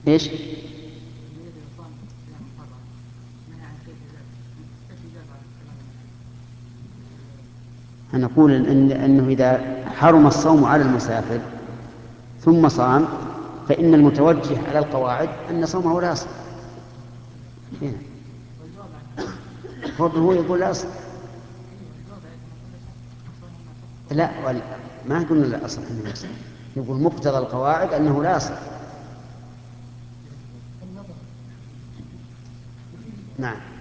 إيش؟ نقول أنه إذا حرم الصوم على المسافر ثم صام فإن المتوجه على القواعد أن صومه لا يصح. هو يقول لا يصح. لا ما قلنا لا أصح أنه يصح، يقول مقتضى القواعد أنه لا يصح. نعم.